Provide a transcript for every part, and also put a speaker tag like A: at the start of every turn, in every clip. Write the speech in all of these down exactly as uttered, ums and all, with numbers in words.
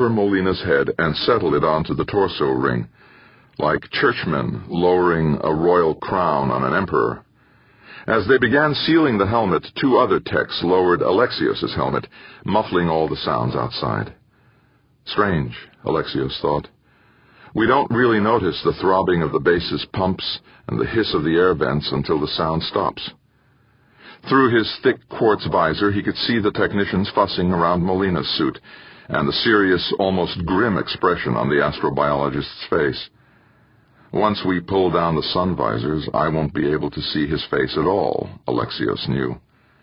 A: over Molina's head and settled it onto the torso ring, like churchmen lowering a royal crown on an emperor. As they began sealing the helmet, two other techs lowered Alexios's helmet, muffling all the sounds outside. Strange, Alexios thought. We don't really notice the throbbing of the base's pumps and the hiss of the air vents until the sound stops. Through his thick quartz visor, he could see the technicians fussing around Molina's suit, and the serious, almost grim expression on the astrobiologist's face. Once we pull down the sun visors, I won't be able to see his face at all, Alexios knew.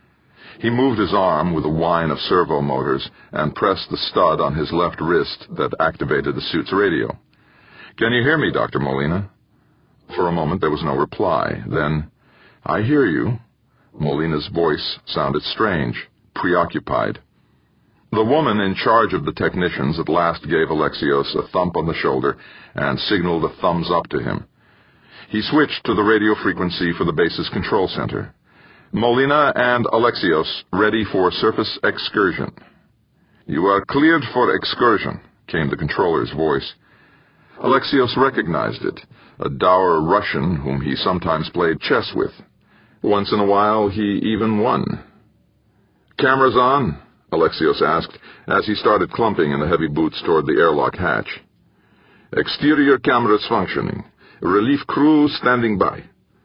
A: He moved his arm with a whine of servo motors and pressed the stud on his left wrist that activated the suit's radio. "Can you hear me, Doctor Molina?" For a moment there was no reply. Then, "I hear you." Molina's voice sounded strange, preoccupied. The woman in charge of the technicians at last gave Alexios a thump on the shoulder and signaled a thumbs up to him. He switched to the radio frequency for the base's control center. "Molina and Alexios, ready for surface excursion." "You are cleared for excursion," came the controller's voice. Alexios recognized it, a dour Russian whom he sometimes played chess with. Once in a while he even won. "Cameras on?" Alexios asked, as he started clumping in the heavy boots toward the airlock hatch. "Exterior cameras functioning. Relief crew standing by."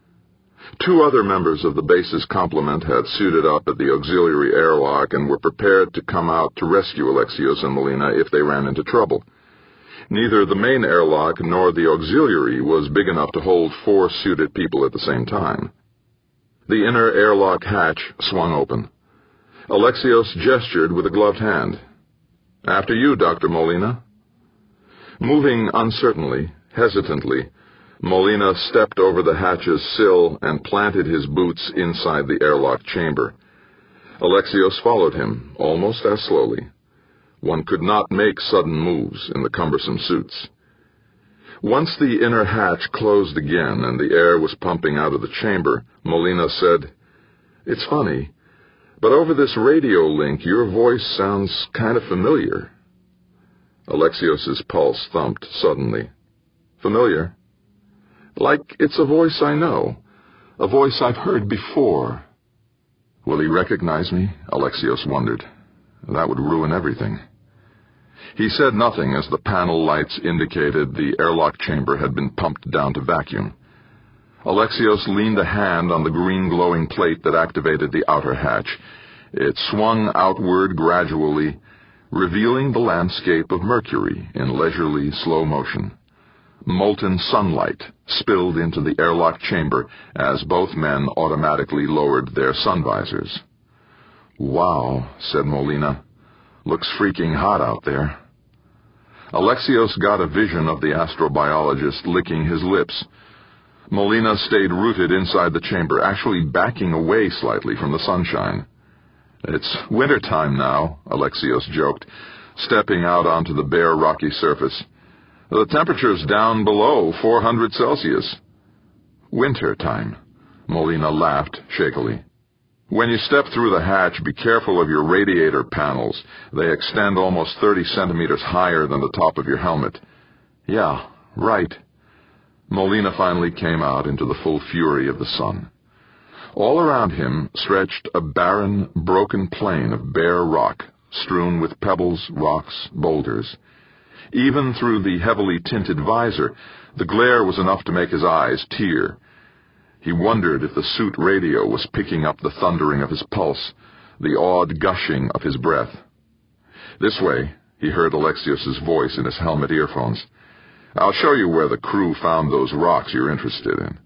A: Two other members of the base's complement had suited up at the auxiliary airlock and were prepared to come out to rescue Alexios and Molina if they ran into trouble. Neither the main airlock nor the auxiliary was big enough to hold four suited people at the same time. The inner airlock hatch swung open. Alexios gestured with a gloved hand. "After you, Doctor Molina." Moving uncertainly, hesitantly, Molina stepped over the hatch's sill and planted his boots inside the airlock chamber. Alexios followed him, almost as slowly. One could not make sudden moves in the cumbersome suits. Once the inner hatch closed again and the air was pumping out of the chamber, Molina said, "It's funny, but over this radio link your voice sounds kind of familiar." Alexios's pulse thumped suddenly. "Familiar? Like it's a voice I know, a voice I've heard before." Will he recognize me? Alexios wondered. That would ruin everything. He said nothing as the panel lights indicated the airlock chamber had been pumped down to vacuum. Alexios leaned a hand on the green glowing plate that activated the outer hatch. It swung outward gradually, revealing the landscape of Mercury in leisurely slow motion. Molten sunlight spilled into the airlock chamber as both men automatically lowered their sun visors. "Wow," said Molina. "Looks freaking hot out there." Alexios got a vision of the astrobiologist licking his lips. Molina stayed rooted inside the chamber, actually backing away slightly from the sunshine. "It's wintertime now," Alexios joked, stepping out onto the bare rocky surface. "The temperature's down below four hundred Celsius." "Winter time," Molina laughed shakily. "When you step through the hatch, be careful of your radiator panels. They extend almost thirty centimeters higher than the top of your helmet." "Yeah, right." Molina finally came out into the full fury of the sun. All around him stretched a barren, broken plain of bare rock, strewn with pebbles, rocks, boulders. Even through the heavily tinted visor, the glare was enough to make his eyes tear. He wondered if the suit radio was picking up the thundering of his pulse, the awed gushing of his breath. "This way," he heard Alexios's voice in his helmet earphones. "I'll show you where the crew found those rocks you're interested in."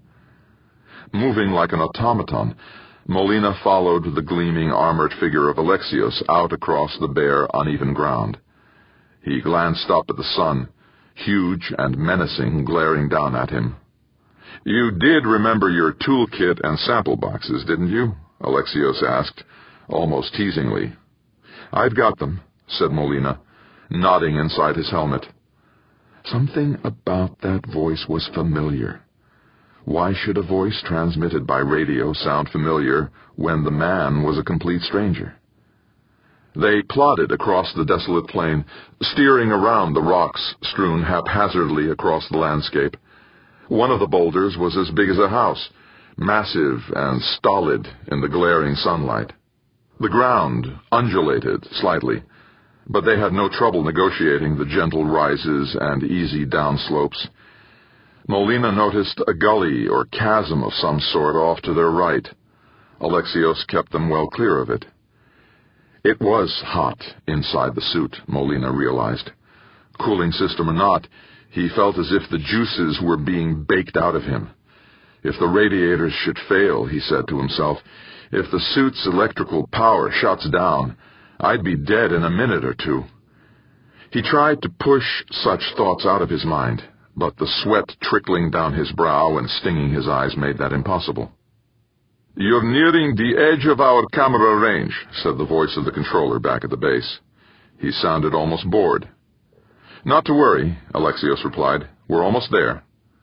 A: Moving like an automaton, Molina followed the gleaming armored figure of Alexios out across the bare, uneven ground. He glanced up at the sun, huge and menacing, glaring down at him. "You did remember your toolkit and sample boxes, didn't you?" Alexios asked, almost teasingly. "I've got them," said Molina, nodding inside his helmet. Something about that voice was familiar. Why should a voice transmitted by radio sound familiar when the man was a complete stranger? They plodded across the desolate plain, steering around the rocks strewn haphazardly across the landscape. One of the boulders was as big as a house, massive and stolid in the glaring sunlight. The ground undulated slightly, but they had no trouble negotiating the gentle rises and easy downslopes. Molina noticed a gully or chasm of some sort off to their right. Alexios kept them well clear of it. It was hot inside the suit, Molina realized. Cooling system or not, he felt as if the juices were being baked out of him. If the radiators should fail, he said to himself, if the suit's electrical power shuts down, I'd be dead in a minute or two. He tried to push such thoughts out of his mind, but the sweat trickling down his brow and stinging his eyes made that impossible. "You're nearing the edge of our camera range," said the voice of the controller back at the base. He sounded almost bored. "Not to worry," Alexios replied. "We're almost there."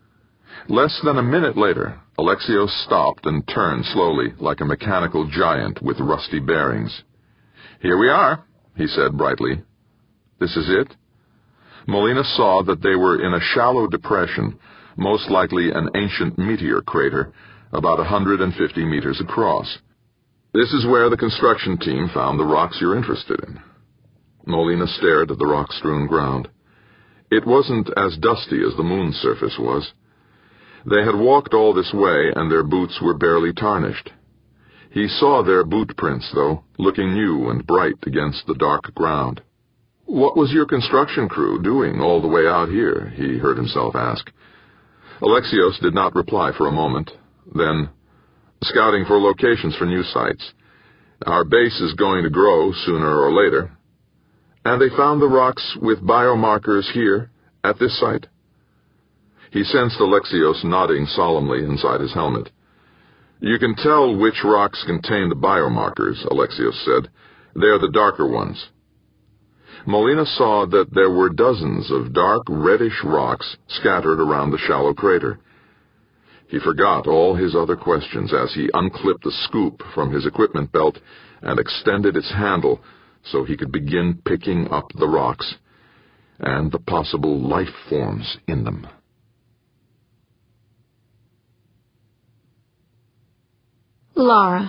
A: Less than a minute later, Alexios stopped and turned slowly, like a mechanical giant with rusty bearings. "Here we are," he said brightly. "This is it?" Molina saw that they were in a shallow depression, most likely an ancient meteor crater, about a hundred and fifty meters across. "This is where the construction team found the rocks you're interested in." Molina stared at the rock-strewn ground. It wasn't as dusty as the moon's surface was. They had walked all this way, and their boots were barely tarnished. He saw their boot prints, though, looking new and bright against the dark ground. "What was your construction crew doing all the way out here?" he heard himself ask. Alexios did not reply for a moment. Then, "Scouting for locations for new sites. Our base is going to grow sooner or later." "And they found the rocks with biomarkers here, at this site?" He sensed Alexios nodding solemnly inside his helmet. "You can tell which rocks contain the biomarkers," Alexios said. "They're the darker ones." Molina saw that there were dozens of dark reddish rocks scattered around the shallow crater. He forgot all his other questions as he unclipped the scoop from his equipment belt and extended its handle so he could begin picking up the rocks and the possible life forms in them.
B: Lara.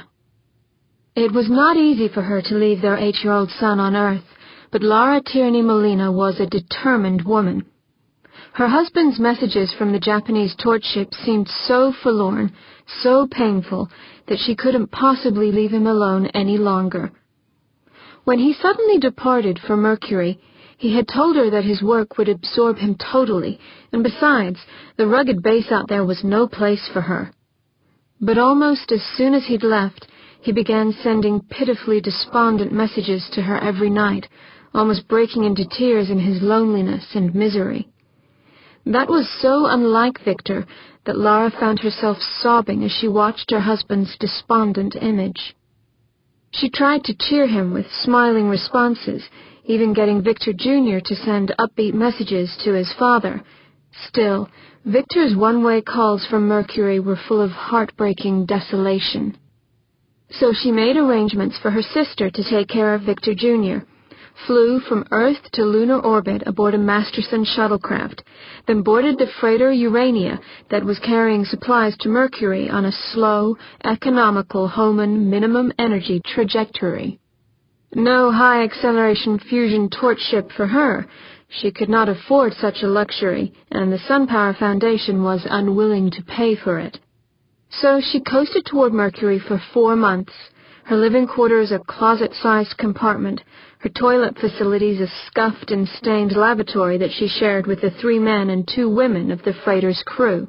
B: It was not easy for her to leave their eight-year-old son on Earth, but Lara Tierney Molina was a determined woman. Her husband's messages from the Japanese torch ship seemed so forlorn, so painful, that she couldn't possibly leave him alone any longer. When he suddenly departed for Mercury, he had told her that his work would absorb him totally, and besides, the rugged base out there was no place for her. But almost as soon as he'd left, he began sending pitifully despondent messages to her every night, almost breaking into tears in his loneliness and misery. That was so unlike Victor that Lara found herself sobbing as she watched her husband's despondent image. She tried to cheer him with smiling responses, even getting Victor Junior to send upbeat messages to his father. Still, Victor's one-way calls from Mercury were full of heartbreaking desolation. So she made arrangements for her sister to take care of Victor Junior, flew from Earth to lunar orbit aboard a Masterson shuttlecraft, then boarded the freighter Urania that was carrying supplies to Mercury on a slow, economical Hohmann minimum energy trajectory. No high-acceleration fusion torch ship for her. She could not afford such a luxury, and the SunPower Foundation was unwilling to pay for it. So she coasted toward Mercury for four months, her living quarters a closet-sized compartment, her toilet facilities a scuffed and stained lavatory that she shared with the three men and two women of the freighter's crew.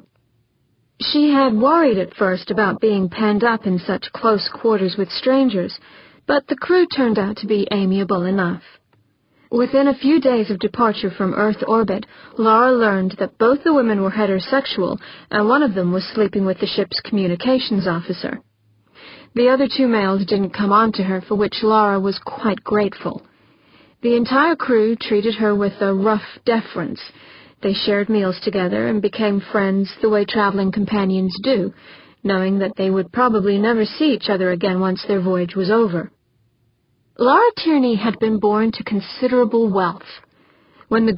B: She had worried at first about being penned up in such close quarters with strangers, but the crew turned out to be amiable enough. Within a few days of departure from Earth orbit, Lara learned that both the women were heterosexual, and one of them was sleeping with the ship's communications officer. The other two males didn't come on to her, for which Lara was quite grateful. The entire crew treated her with a rough deference. They shared meals together and became friends the way traveling companions do, knowing that they would probably never see each other again once their voyage was over. Laura Tierney had been born to considerable wealth. When the